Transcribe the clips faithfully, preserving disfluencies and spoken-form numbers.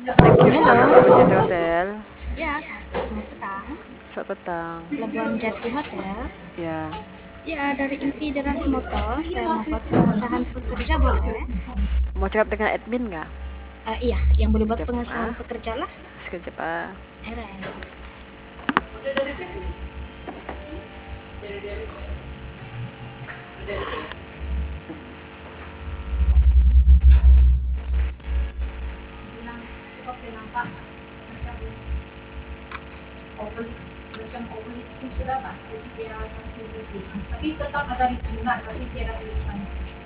Thank you for Halo, Labuan Jati Hotel. ya, selamat petang. Selamat petang. Labuan Jati Hotel. Ya, Ya, dari Inti Deras Moto, saya mau buat pengesahan pekerja boleh? mau cakap dengan admin nggak? Eh, iya, yang boleh buat Sekejap, pengesahan ah. pekerja lah. Sekejap, ah. Eren. Open macam open itu sudah tak, jadi dia masih bersih. Tapi tetap ada di tengah, tapi dia ada tulisan.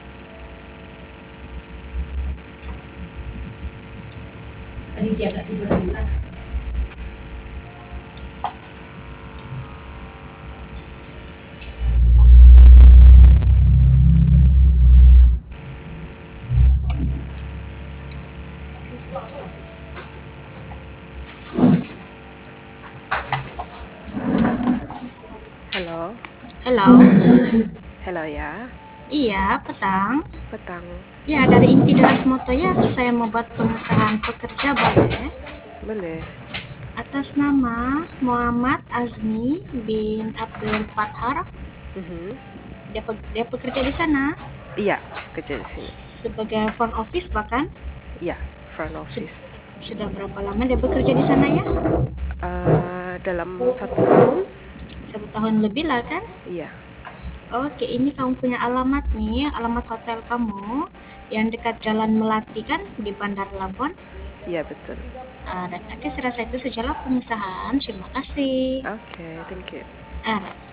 Tadi dia agak tidur dulu lah. Halo, Halo, halo ya. iya, petang. Petang. Ya, dari Inti Deras Moto ya, saya mau buat pengesahan pekerja boleh? Boleh. Atas nama Muhammad Azmi bin Abdul Fathar, Mhm. dia, pe- dia bekerja di sana Iya, kerja di sini. sebagai front office bahkan. Iya, front Sud- office. Sudah berapa lama dia bekerja di sana ya? Eh, dalam satu tahun? Satu tahun lebih lah kan? Iya. Oke, ini kamu punya alamat nih, alamat hotel kamu yang dekat Jalan Melati kan di Bandar Labuan. Iya, betul. Ah, dan oke, saya rasa itu sajalah pengesahan. Terima kasih. Oke, thank you. Ah,